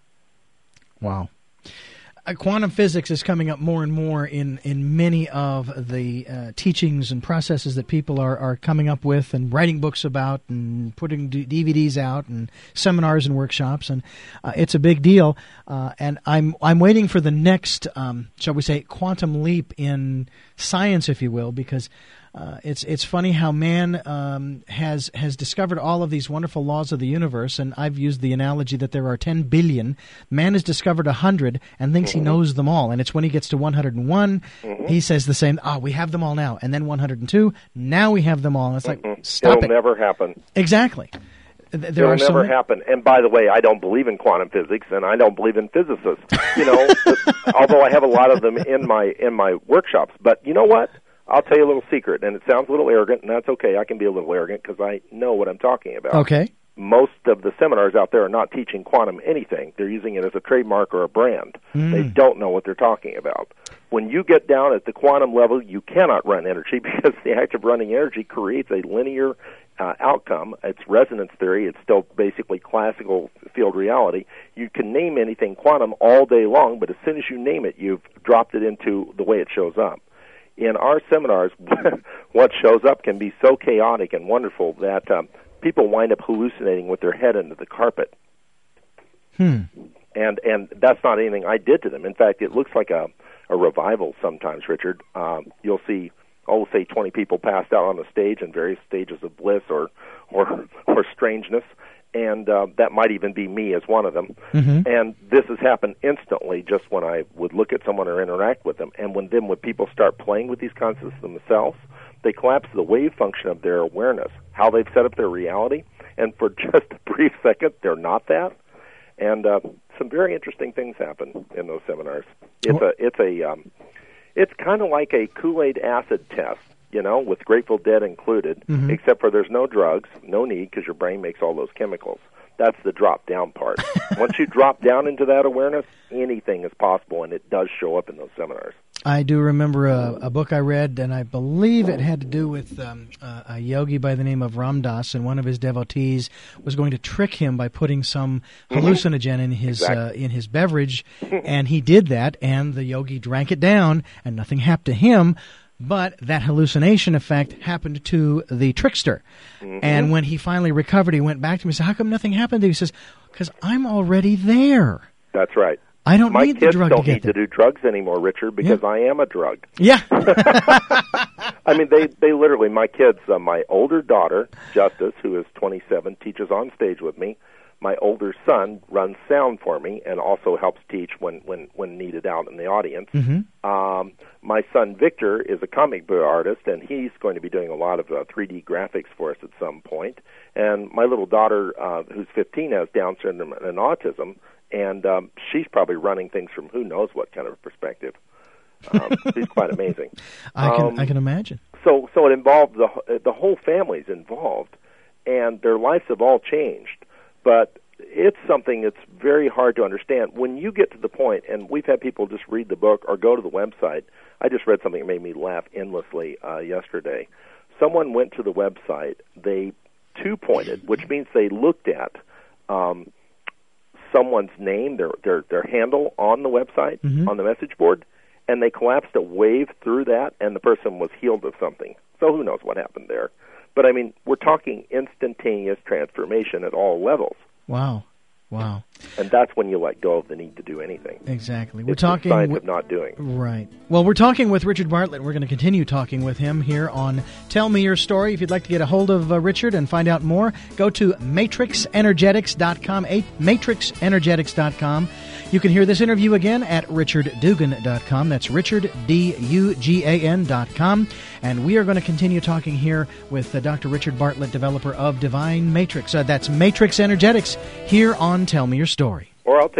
Wow. Uh, quantum physics is coming up more and more in, in many of the uh, teachings and processes that people are, are coming up with and writing books about and putting D- DVDs out and seminars and workshops, and uh, it's a big deal. Uh, and I'm I'm waiting for the next, um, shall we say, quantum leap in science, if you will, because Uh, it's it's funny how man um, has has discovered all of these wonderful laws of the universe, and I've used the analogy that there are ten billion. Man has discovered one hundred and thinks mm-hmm. he knows them all, and it's when he gets to one hundred one, mm-hmm. he says the same, ah, oh, we have them all now, and then one hundred two, now we have them all. And it's like, mm-hmm. stop It'll it. It'll never happen. Exactly. There It'll are never so happen. And by the way, I don't believe in quantum physics, and I don't believe in physicists. You know, although I have a lot of them in my in my workshops. But you know what? I'll tell you a little secret, and it sounds a little arrogant, and that's okay. I can be a little arrogant because I know what I'm talking about. Okay. Most of the seminars out there are not teaching quantum anything. They're using it as a trademark or a brand. Mm. They don't know what they're talking about. When you get down at the quantum level, you cannot run energy because the act of running energy creates a linear uh, outcome. It's resonance theory. It's still basically classical field reality. You can name anything quantum all day long, but as soon as you name it, you've dropped it into the way it shows up. In our seminars, what shows up can be so chaotic and wonderful that um, people wind up hallucinating with their head into the carpet. Hmm. And and that's not anything I did to them. In fact, it looks like a, a revival sometimes, Richard. Um, you'll see, oh, say twenty people passed out on the stage in various stages of bliss or or, or strangeness. And uh, that might even be me as one of them. Mm-hmm. And this has happened instantly just when I would look at someone or interact with them. And when then when people start playing with these concepts themselves, they collapse the wave function of their awareness, how they've set up their reality. And for just a brief second, they're not that. And uh, some very interesting things happen in those seminars. It's a, it's a, um, it's kind of like a Kool-Aid acid test. You know, with Grateful Dead included, mm-hmm. except for there's no drugs, no need, because your brain makes all those chemicals. That's the drop-down part. Once you drop down into that awareness, anything is possible, and it does show up in those seminars. I do remember a, a book I read, and I believe it had to do with um, a, a yogi by the name of Ram Dass, and one of his devotees was going to trick him by putting some hallucinogen in his exactly. uh, in his beverage, and he did that, and the yogi drank it down, and nothing happened to him. But that hallucination effect happened to the trickster. Mm-hmm. And when he finally recovered, he went back to me and said, how come nothing happened to you? He says, because I'm already there. That's right. I don't My need the drug to get there. My kids don't need to do drugs anymore, Richard, because yeah. I am a drug. Yeah. I mean, they, they literally, my kids, uh, my older daughter, Justice, who is twenty-seven, teaches on stage with me. My older son runs sound for me and also helps teach when, when, when needed out in the audience. Mm-hmm. Um, my son Victor is a comic book artist, and he's going to be doing a lot of uh, three D graphics for us at some point. And my little daughter, uh, who's fifteen, has Down syndrome and autism, and um, she's probably running things from who knows what kind of a perspective. Um, she's quite amazing. I can um, I can imagine. So so it involved the the whole family's involved, and their lives have all changed. But it's something that's very hard to understand. When you get to the point, and we've had people just read the book or go to the website. I just read something that made me laugh endlessly uh, yesterday. Someone went to the website. They two-pointed, which means they looked at um, someone's name, their, their, their handle on the website, mm-hmm. on the message board, and they collapsed a wave through that, and the person was healed of something. So who knows what happened there. But, I mean, we're talking instantaneous transformation at all levels. Wow. Wow. And that's when you let go of the need to do anything. Exactly. We're it's talking the science with, of not doing. Right. Well, we're talking with Richard Bartlett. We're going to continue talking with him here on Tell Me Your Story. If you'd like to get a hold of uh, Richard and find out more, go to matrix energetics dot com, matrix energetics dot com. You can hear this interview again at richard dugan dot com. That's Richard, D U G A N dot com. And we are going to continue talking here with uh, Doctor Richard Bartlett, developer of Divine Matrix. Uh, that's Matrix Energetics here on Tell Me Your Story. Or I'll take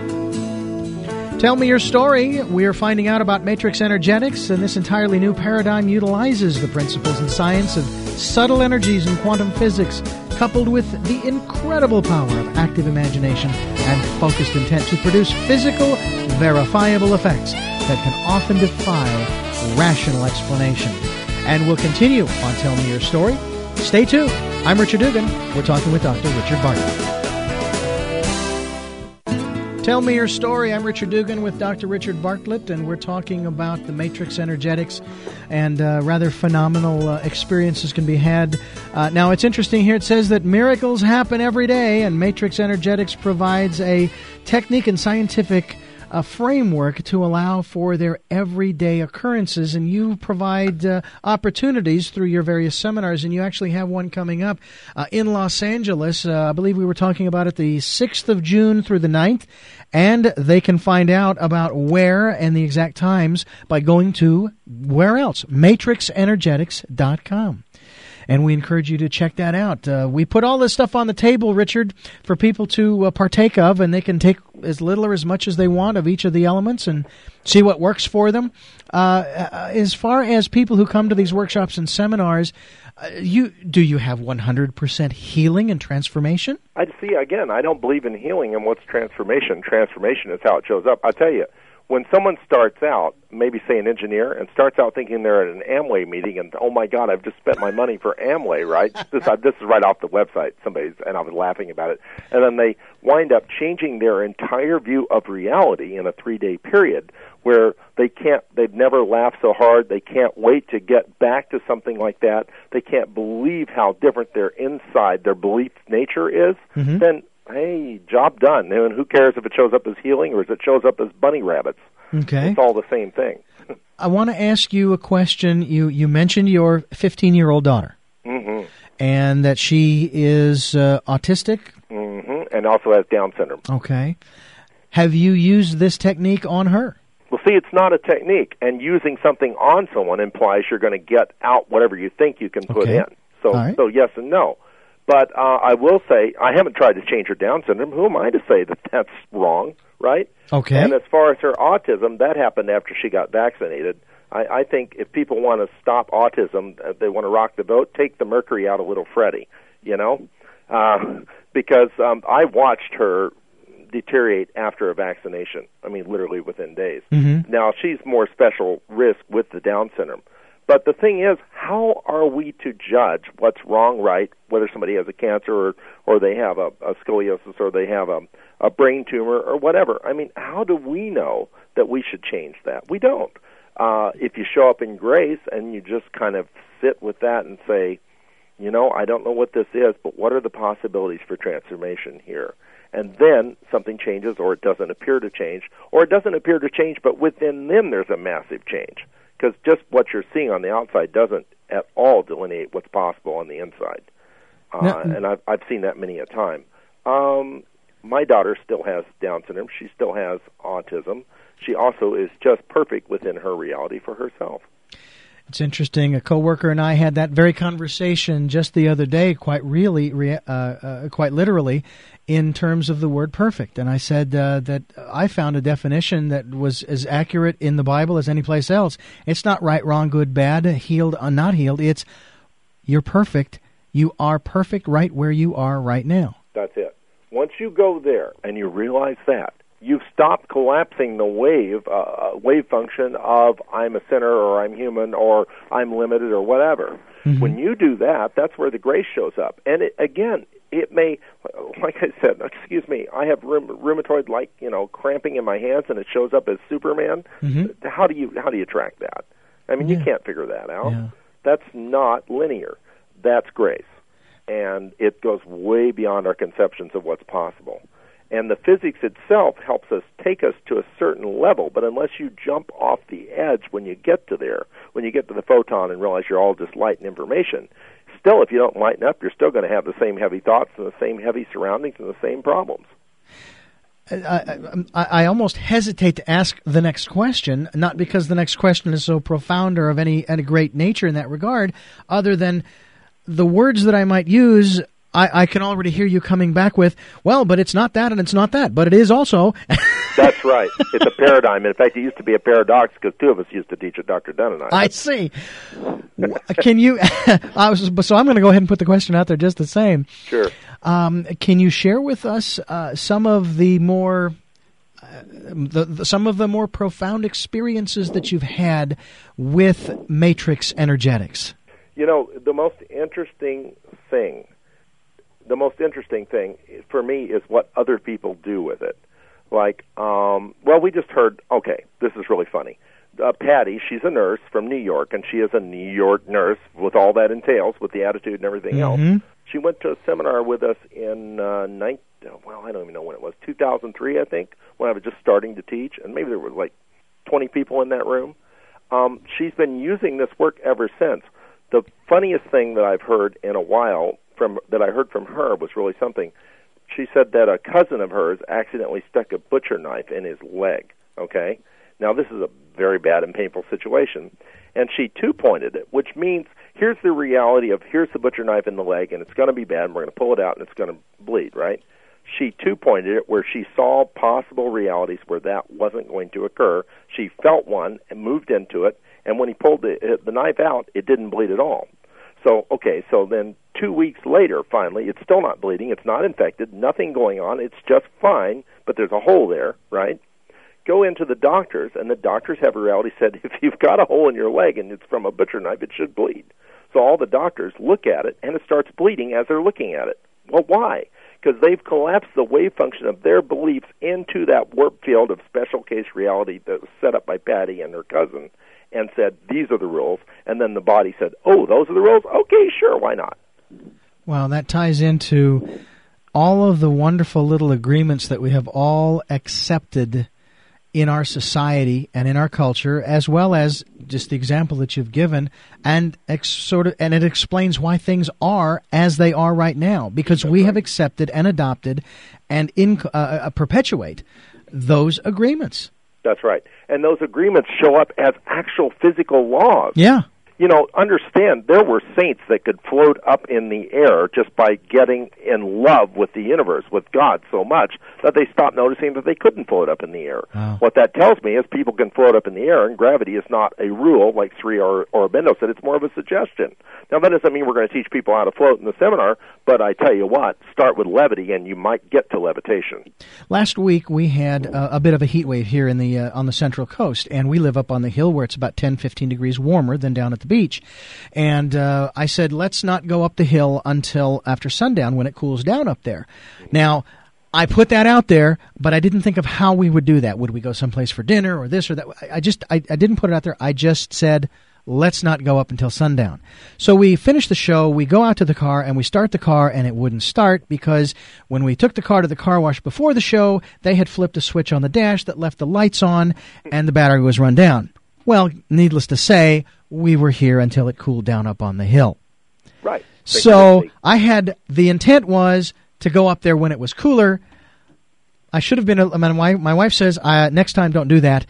it. Tell Me Your Story. We are finding out about Matrix Energetics, and this entirely new paradigm utilizes the principles and science of subtle energies and quantum physics, coupled with the incredible power of active imagination and focused intent to produce physical, verifiable effects that can often defy rational explanation. And we'll continue on Tell Me Your Story. Stay tuned. I'm Richard Dugan. We're talking with Doctor Richard Bartlett. Tell Me Your Story. I'm Richard Dugan with Doctor Richard Bartlett, and we're talking about the Matrix Energetics, and uh, rather phenomenal uh, experiences can be had. Uh, now, it's interesting here. It says that miracles happen every day, and Matrix Energetics provides a technique and scientific a framework to allow for their everyday occurrences, and you provide uh, opportunities through your various seminars, and you actually have one coming up uh, in Los Angeles. Uh, I believe we were talking about it the sixth of June through the ninth, and they can find out about where and the exact times by going to, where else? matrix energetics dot com. And we encourage you to check that out. Uh, we put all this stuff on the table, Richard, for people to uh, partake of, and they can take as little or as much as they want of each of the elements and see what works for them. Uh, as far as people who come to these workshops and seminars, uh, you do you have one hundred percent healing and transformation? I see, again, I don't believe in healing, and what's transformation? Transformation is how it shows up. I'll tell you, when someone starts out, maybe say an engineer, and starts out thinking they're at an Amway meeting, and oh my God, I've just spent my money for Amway, right? This uh, this is right off the website. Somebody's, and I was laughing about it, and then they wind up changing their entire view of reality in a three-day period, where they can't, they've never laughed so hard, they can't wait to get back to something like that, they can't believe how different their inside, their belief nature is. Mm-hmm. Then, hey, job done. And who cares if it shows up as healing or if it shows up as bunny rabbits? Okay. It's all the same thing. I want to ask you a question. You you mentioned your fifteen-year-old daughter, mm-hmm. and that she is uh, autistic. Mm-hmm. And also has Down syndrome. Okay. Have you used this technique on her? Well, see, it's not a technique, and using something on someone implies you're going to get out whatever you think you can put okay. in. So, right. so yes and no. But uh, I will say, I haven't tried to change her Down syndrome. Who am I to say that that's wrong, right? Okay. And as far as her autism, that happened after she got vaccinated. I, I think if people want to stop autism, uh, they want to rock the boat, take the mercury out of little Freddie, you know? Uh, because um, I watched her deteriorate after a vaccination. I mean, literally within days. Mm-hmm. Now, she's more special risk with the Down syndrome. But the thing is, how are we to judge what's wrong, right, whether somebody has a cancer or, or they have a, a scoliosis or they have a, a brain tumor or whatever? I mean, how do we know that we should change that? We don't. Uh, if you show up in grace and you just kind of sit with that and say, you know, I don't know what this is, but what are the possibilities for transformation here? And then something changes or it doesn't appear to change, or it doesn't appear to change, but within them there's a massive change. Because just what you're seeing on the outside doesn't at all delineate what's possible on the inside. Uh, now, and I've, I've seen that many a time. Um, my daughter still has Down syndrome. She still has autism. She also is just perfect within her reality for herself. It's interesting. A coworker and I had that very conversation just the other day, quite really, uh, uh, quite literally, in terms of the word perfect. And I said uh, that I found a definition that was as accurate in the Bible as any place else. It's not right, wrong, good, bad, healed, uh, not healed. It's you're perfect. You are perfect right where you are right now. That's it. Once you go there and you realize that, you've stopped collapsing the wave, uh, wave function of I'm a sinner or I'm human or I'm limited or whatever. Mm-hmm. When you do that, that's where the grace shows up. And it, again, it may, like I said, excuse me, I have rheumatoid, like, you know, cramping in my hands, and it shows up as Superman. Mm-hmm. How do you how do you track that? I mean, yeah. you can't figure that out. Yeah. That's not linear. That's grace, and it goes way beyond our conceptions of what's possible. And the physics itself helps us take us to a certain level, but unless you jump off the edge when you get to there, when you get to the photon and realize you're all just light and information, still, if you don't lighten up, you're still going to have the same heavy thoughts and the same heavy surroundings and the same problems. I, I, I almost hesitate to ask the next question, not because the next question is so profound or of any, any great nature in that regard, other than the words that I might use. I, I can already hear you coming back with, well, but it's not that and it's not that, but it is also. That's right. It's a paradigm. In fact, it used to be a paradox because two of us used to teach it, Doctor Dunn and I. I see. Can you, I was, so I'm going to go ahead and put the question out there just the same. Sure. Um, can you share with us uh, some of the more, uh, the, the, some of the more profound experiences that you've had with Matrix Energetics? You know, the most interesting thing The most interesting thing for me is what other people do with it. Like, um, well, we just heard, okay, this is really funny. Uh, Patty, she's a nurse from New York, and she is a New York nurse with all that entails, with the attitude and everything mm-hmm. else. She went to a seminar with us in uh, nine, well, I don't even know when it was, two thousand three, I think, when I was just starting to teach, and maybe there were like twenty people in that room. Um, she's been using this work ever since. The funniest thing that I've heard in a while from that I heard from her was really something. She said that a cousin of hers accidentally stuck a butcher knife in his leg, okay? Now, this is a very bad and painful situation, and she two-pointed it, which means here's the reality of here's the butcher knife in the leg, and it's going to be bad, and we're going to pull it out, and it's going to bleed, right? She two-pointed it where she saw possible realities where that wasn't going to occur. She felt one and moved into it, and when he pulled the, the knife out, it didn't bleed at all. So, okay, so then two weeks later, finally, it's still not bleeding, it's not infected, nothing going on, it's just fine, but there's a hole there, right? Go into the doctors, and the doctors have a reality said, if you've got a hole in your leg and it's from a butcher knife, it should bleed. So all the doctors look at it, and it starts bleeding as they're looking at it. Well, why? Because they've collapsed the wave function of their beliefs into that warp field of special case reality that was set up by Patty and her cousin, and said, these are the rules, and then the body said, oh, those are the rules? Okay, sure, why not? Well, that ties into all of the wonderful little agreements that we have all accepted in our society and in our culture, as well as just the example that you've given, and ex- sort of, and it explains why things are as they are right now, because That's we right. have accepted and adopted and in, uh, uh, perpetuate those agreements. That's right. And those agreements show up as actual physical laws. Yeah. You know, understand, there were saints that could float up in the air just by getting in love with the universe, with God so much, that they stopped noticing that they couldn't float up in the air. Wow. What that tells me is people can float up in the air, and gravity is not a rule, like Sri or, or Aurobindo said. It's more of a suggestion. Now, that doesn't mean we're going to teach people how to float in the seminar, but I tell you what, start with levity, and you might get to levitation. Last week, we had uh, a bit of a heat wave here in the uh, on the Central Coast, and we live up on the hill where it's about ten, fifteen degrees warmer than down at the beach. And uh, I said, let's not go up the hill until after sundown when it cools down up there. Now, I put that out there, but I didn't think of how we would do that. Would we go someplace for dinner or this or that? I just, I, I didn't put it out there. I just said, let's not go up until sundown. So we finish the show, we go out to the car, and we start the car, and it wouldn't start because when we took the car to the car wash before the show, they had flipped a switch on the dash that left the lights on, and the battery was run down. Well, needless to say, we were here until it cooled down up on the hill. Right. So I had, the intent was to go up there when it was cooler. I should have been, a, my, wife, my wife says, uh, next time don't do that.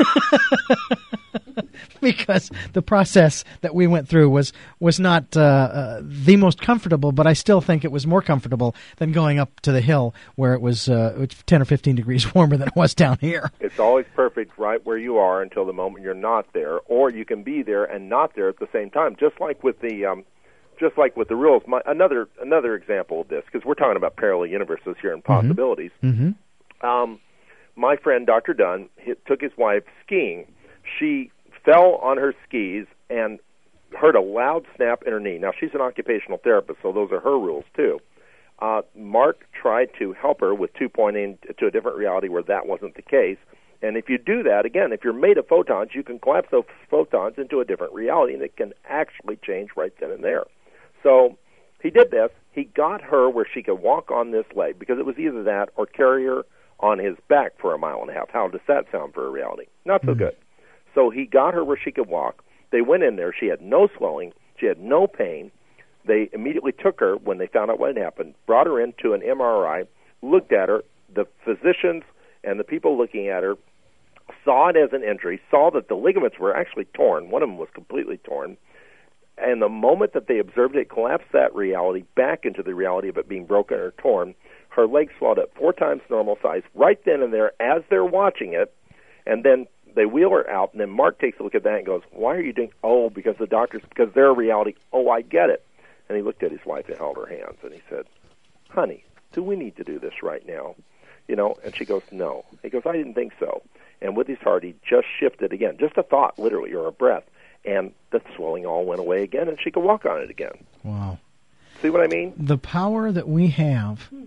Because the process that we went through was was not uh, uh, the most comfortable, but I still think it was more comfortable than going up to the hill where it was uh, ten or fifteen degrees warmer than it was down here. It's always perfect right where you are until the moment you're not there, or you can be there and not there at the same time, just like with the um, just like with the rules. My, another another example of this, because we're talking about parallel universes here and possibilities. Mm-hmm. Um, my friend Doctor Dunn he, took his wife skiing. She fell on her skis and heard a loud snap in her knee. Now, she's an occupational therapist, so those are her rules, too. Uh, Mark tried to help her with two-pointing to a different reality where that wasn't the case. And if you do that, again, if you're made of photons, you can collapse those photons into a different reality, and it can actually change right then and there. So he did this. He got her where she could walk on this leg, because it was either that or carry her on his back for a mile and a half. How does that sound for a reality? Not so mm-hmm. good. So he got her where she could walk. They went in there. She had no swelling. She had no pain. They immediately took her when they found out what had happened, brought her into an M R I, looked at her. The physicians and the people looking at her saw it as an injury, saw that the ligaments were actually torn. One of them was completely torn. And the moment that they observed it, collapsed that reality back into the reality of it being broken or torn. Her leg swelled up four times normal size right then and there as they're watching it, and then they wheel her out, and then Mark takes a look at that and goes, why are you doing, oh, because the doctors, because they're a reality, oh, I get it. And he looked at his wife and held her hands, and he said, honey, do we need to do this right now? You know, and she goes, no. He goes, I didn't think so. And with his heart, he just shifted again, just a thought, literally, or a breath, and the swelling all went away again, and she could walk on it again. Wow. See what I mean? The power that we have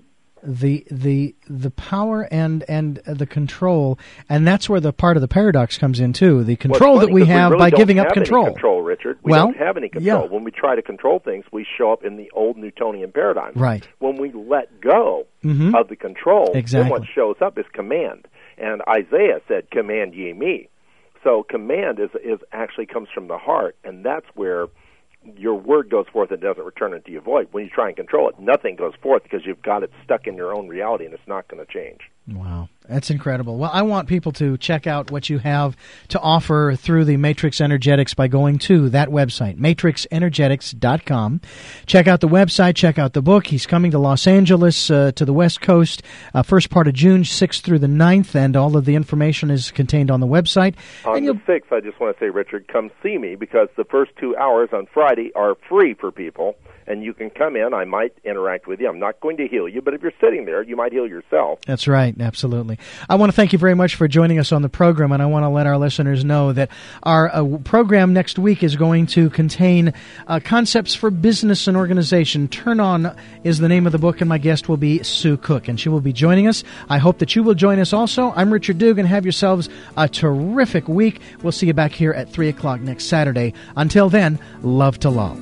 the the the power and and the control, and that's where the part of the paradox comes in too. The control well, that we have we really by don't giving have up any control. Control, Richard. We well, don't have any control. Yeah. When we try to control things, we show up in the old Newtonian paradigm. Right. When we let go mm-hmm. of the control, exactly. then what shows up is command. And Isaiah said, "Command ye me." So command is is actually comes from the heart, and that's where your word goes forth and doesn't return into your void. When you try and control it, nothing goes forth because you've got it stuck in your own reality, and it's not going to change. Wow, that's incredible. Well, I want people to check out what you have to offer through the Matrix Energetics by going to that website, matrix energetics dot com. Check out the website, check out the book. He's coming to Los Angeles, uh, to the West Coast, uh, first part of June, sixth through the ninth, and all of the information is contained on the website. On the sixth, I just want to say, Richard, come see me, because the first two hours on Friday are free for people, and you can come in. I might interact with you. I'm not going to heal you, but if you're sitting there, you might heal yourself. That's right. Absolutely. I want to thank you very much for joining us on the program, and I want to let our listeners know that our uh, program next week is going to contain uh, concepts for business and organization. Turn On is the name of the book, and my guest will be Sue Cook, and she will be joining us. I hope that you will join us also. I'm Richard Dugan. Have yourselves a terrific week. We'll see you back here at three o'clock next Saturday. Until then, love to love.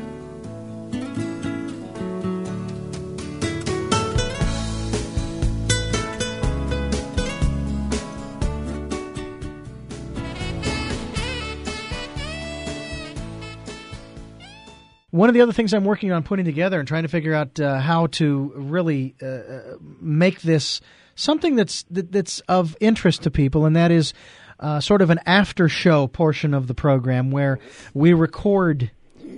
One of the other things I'm working on putting together and trying to figure out uh, how to really uh, make this something that's that, that's of interest to people, and that is uh, sort of an after-show portion of the program where we record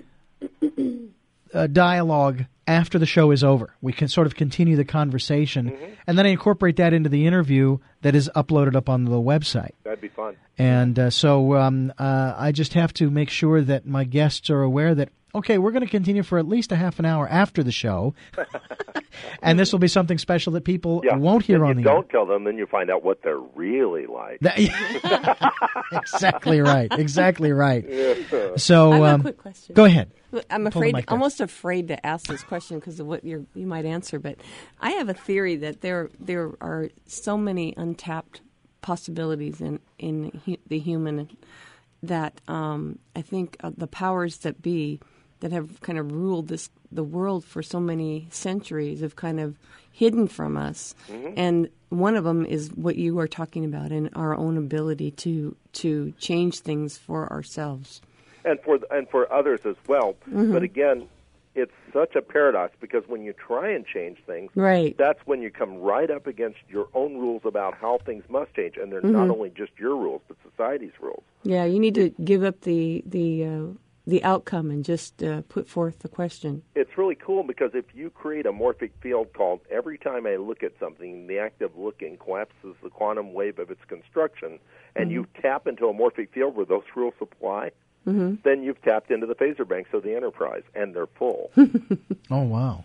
a dialogue after the show is over. We can sort of continue the conversation, mm-hmm. and then I incorporate that into the interview that is uploaded up on the website. That'd be fun. And uh, so um, uh, I just have to make sure that my guests are aware that, okay, we're going to continue for at least a half an hour after the show, and this will be something special that people yeah. won't hear if on you the air. Don't tell them, then you find out what they're really like. That, exactly right. Exactly right. Yeah. So, I have um, a quick question. Go ahead. I'm Pull the afraid, mic there. almost afraid to ask this question because of what you're, you might answer. But I have a theory that there there are so many untapped possibilities in in hu- the human that um, I think uh, the powers that be that have kind of ruled this the world for so many centuries have kind of hidden from us, mm-hmm. and one of them is what you are talking about, in our own ability to to change things for ourselves. And for and for others as well. Mm-hmm. But again, it's such a paradox, because when you try and change things, right. that's when you come right up against your own rules about how things must change, and they're mm-hmm. not only just your rules, but society's rules. Yeah, you need to give up the the uh, the outcome and just uh, put forth the question. It's really cool, because if you create a morphic field called every time I look at something, the act of looking collapses the quantum wave of its construction, and mm-hmm. you tap into a morphic field where those rules apply, mm-hmm. then you've tapped into the phaser banks of the Enterprise, and they're full. Oh, wow.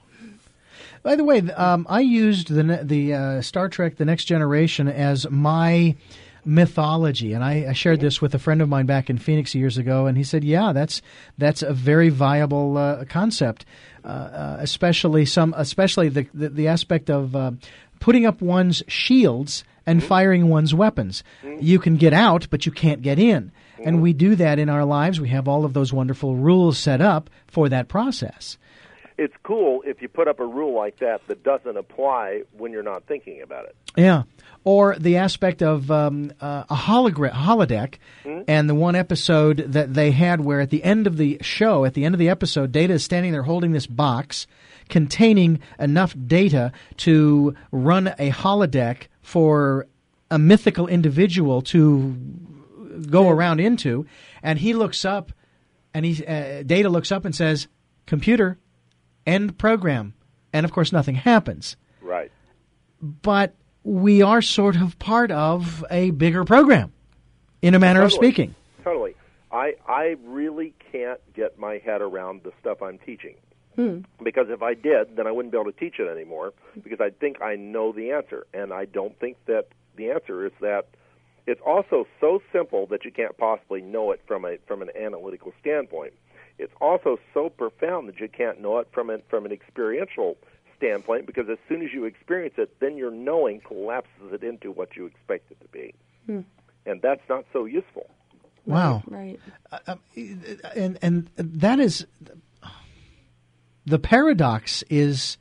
By the way, um, I used the the uh, Star Trek The Next Generation as my mythology, and I, I shared this with a friend of mine back in Phoenix years ago, and he said, yeah, that's that's a very viable uh, concept, uh, uh, especially some especially the, the, the aspect of uh, putting up one's shields and mm-hmm. firing one's weapons. Mm-hmm. You can get out, but you can't get in. Mm-hmm. And we do that in our lives. We have all of those wonderful rules set up for that process. It's cool if you put up a rule like that that doesn't apply when you're not thinking about it. Yeah. Or the aspect of um, uh, a hologram, holodeck, mm-hmm. and the one episode that they had where at the end of the show, at the end of the episode, Data is standing there holding this box containing enough data to run a holodeck for a mythical individual to go around into, and he looks up, and he uh, Data looks up and says, "Computer, end program," and of course nothing happens. Right. But we are sort of part of a bigger program, in a manner totally. of speaking. Totally. I I really can't get my head around the stuff I'm teaching. Hmm. Because if I did, then I wouldn't be able to teach it anymore, because I think I know the answer. And I don't think that the answer is that it's also so simple that you can't possibly know it from a from an analytical standpoint. It's also so profound that you can't know it from a, from an experiential standpoint, because as soon as you experience it, then your knowing collapses it into what you expect it to be. Hmm. And that's not so useful. Wow. Right. Uh, and and that is the paradox is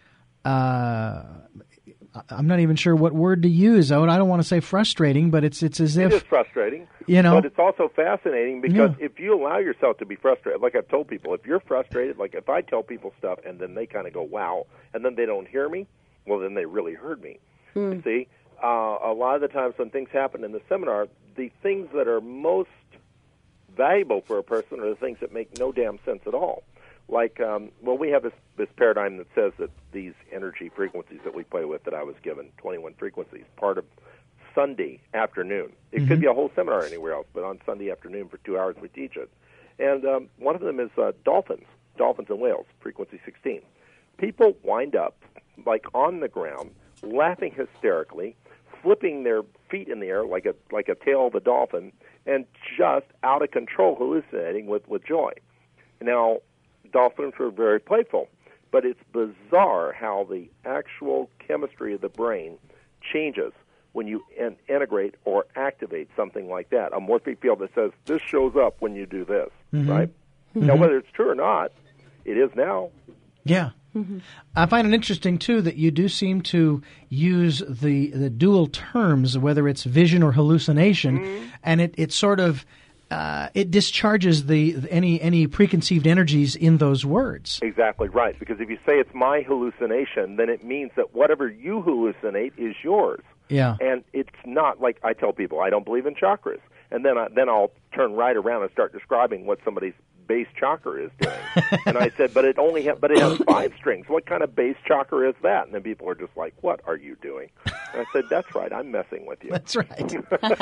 uh, I'm not even sure what word to use. I don't want to say frustrating, but it's it's as if it is frustrating. You know, but it's also fascinating because yeah. if you allow yourself to be frustrated, like I've told people, if you're frustrated, like if I tell people stuff and then they kind of go, wow, and then they don't hear me, well, then they really heard me. Mm. You see, uh, a lot of the times when things happen in the seminar, the things that are most valuable for a person are the things that make no damn sense at all. Like, um, well, we have this, this paradigm that says that these energy frequencies that we play with that I was given, twenty-one frequencies, part of Sunday afternoon. It mm-hmm. could be a whole seminar anywhere else, but on Sunday afternoon for two hours we teach it. And um, one of them is uh, dolphins, dolphins and whales, frequency sixteen. People wind up, like on the ground, laughing hysterically, flipping their feet in the air like a like a tail of a dolphin, and just out of control hallucinating with, with joy. Now, dolphins are very playful, but it's bizarre how the actual chemistry of the brain changes when you in- integrate or activate something like that. A morphic field that says, this shows up when you do this, mm-hmm. right? Mm-hmm. Now, whether it's true or not, it is now. Yeah. Mm-hmm. I find it interesting, too, that you do seem to use the, the dual terms, whether it's vision or hallucination, mm-hmm. and it, it sort of uh, it discharges the any any preconceived energies in those words. Exactly right, because if you say it's my hallucination, then it means that whatever you hallucinate is yours. Yeah. And it's not like I tell people, I don't believe in chakras. And then, I, then I'll turn right around and start describing what somebody's base chakra is doing. And I said, but it only ha- but it has five strings. What kind of base chakra is that? And then people are just like, what are you doing? And I said, that's right, I'm messing with you. That's right.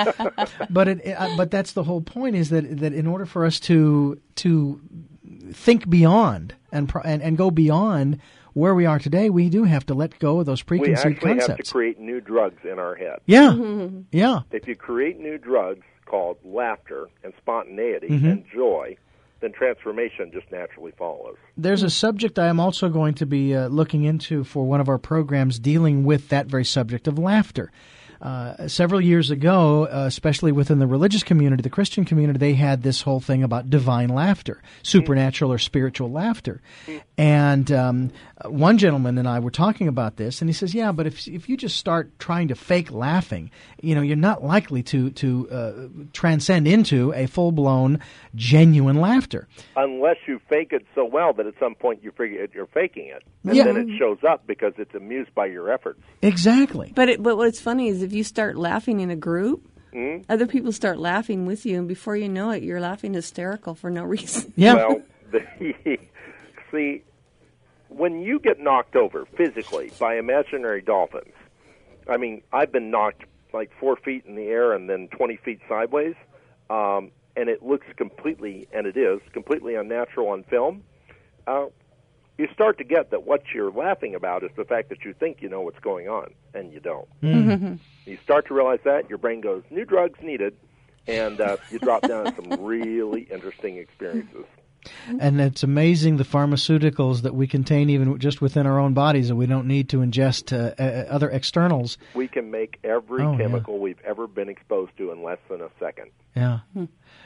but it, uh, but that's the whole point, is that that in order for us to to think beyond and and, and go beyond where we are today, we do have to let go of those preconceived concepts. We actually concepts. have to create new drugs in our head. Yeah, mm-hmm. yeah. If you create new drugs called laughter and spontaneity mm-hmm. and joy, then transformation just naturally follows. There's a subject I am also going to be uh, looking into for one of our programs dealing with that very subject of laughter. Uh, several years ago, uh, especially within the religious community, the Christian community, they had this whole thing about divine laughter, supernatural or spiritual laughter. And um, one gentleman and I were talking about this, and he says, yeah, but if if you just start trying to fake laughing, you know, you're not likely to, to uh, transcend into a full-blown, genuine laughter. Unless you fake it so well that at some point you figure you're faking it. And yeah. then it shows up because it's amused by your efforts. Exactly. But it, but what's funny is if you start laughing in a group, mm-hmm. other people start laughing with you, and before you know it, you're laughing hysterical for no reason. Yeah. Well, the, see, when you get knocked over physically by imaginary dolphins, I mean, I've been knocked like four feet in the air and then twenty feet sideways, um, and it looks completely, and it is, completely unnatural on film. Uh, you start to get that what you're laughing about is the fact that you think you know what's going on, and you don't. Mm-hmm. You start to realize that, your brain goes, new drugs needed, and uh, you drop down to some really interesting experiences. And it's amazing the pharmaceuticals that we contain even just within our own bodies, that we don't need to ingest uh, uh, other externals. We can make every oh, chemical yeah. we've ever been exposed to in less than a second. Yeah. Hmm.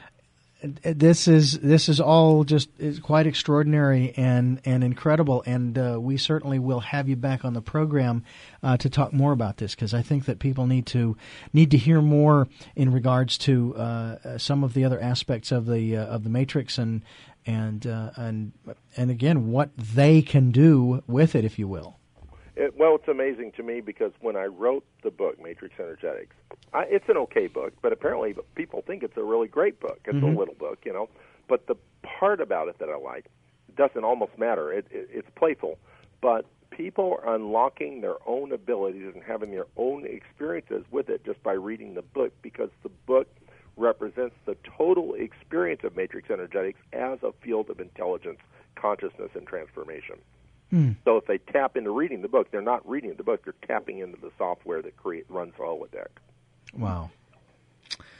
This is this is all just is quite extraordinary and, and incredible, and uh, we certainly will have you back on the program uh, to talk more about this, because I think that people need to need to hear more in regards to uh, some of the other aspects of the uh, of the Matrix and and uh, and and again what they can do with it, if you will. It, well, it's amazing to me because when I wrote the book, Matrix Energetics, I, it's an okay book, but apparently people think it's a really great book. It's mm-hmm. a little book, you know. But the part about it that I like, it doesn't almost matter. It, it, it's playful, but people are unlocking their own abilities and having their own experiences with it just by reading the book, because the book represents the total experience of Matrix Energetics as a field of intelligence, consciousness, and transformation. Mm. So if they tap into reading the book, they're not reading the book, they're tapping into the software that create, runs Holodeck. Wow.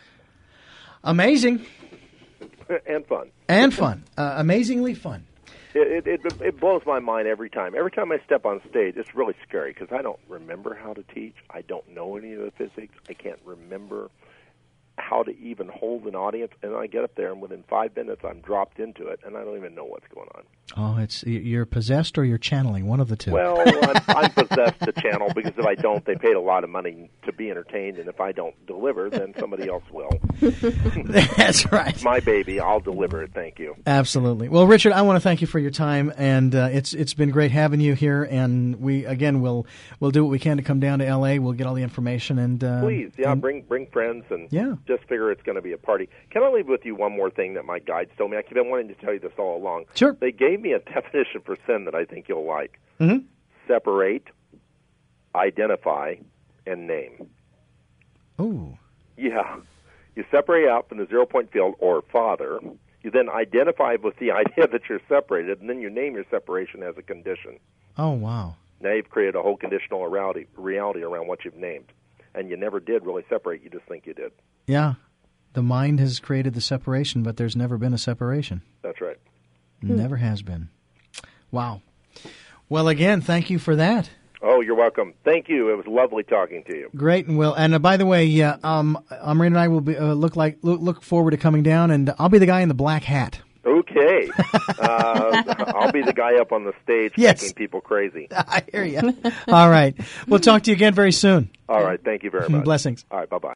Amazing. And fun. And fun. Uh, amazingly fun. It, it it it blows my mind every time. Every time I step on stage, it's really scary because I don't remember how to teach. I don't know any of the physics. I can't remember how to even hold an audience, and I get up there, and within five minutes, I'm dropped into it, and I don't even know what's going on. Oh, it's you're possessed or you're channeling, one of the two. Well, I'm, I'm possessed to channel because if I don't, they paid a lot of money to be entertained, and if I don't deliver, then somebody else will. That's right. My baby, I'll deliver it. Thank you. Absolutely. Well, Richard, I want to thank you for your time, and uh, it's it's been great having you here. And we again will we'll do what we can to come down to L A. We'll get all the information and uh, please, yeah, and, bring bring friends and yeah. just figure it's going to be a party. Can I leave with you one more thing that my guides told me? I've been wanting to tell you this all along. Sure. They gave me a definition for sin that I think you'll like. Mm-hmm. Separate, identify, and name. Oh. Yeah. You separate out from the zero-point field, or father. You then identify with the idea that you're separated, and then you name your separation as a condition. Oh, wow. Now you've created a whole conditional reality, reality around what you've named. And you never did really separate. You just think you did. Yeah. The mind has created the separation, but there's never been a separation. That's right. Never has been. Wow. Well, again, thank you for that. Oh, you're welcome. Thank you. It was lovely talking to you. Great, and will. And uh, by the way, uh, um, Amreen and I will be, uh, look like look, look forward to coming down, and I'll be the guy in the black hat. Okay. uh, I'll be the guy up on the stage yes. making people crazy. I hear you. All right. We'll talk to you again very soon. All right. Thank you very much. Blessings. All right. Bye-bye.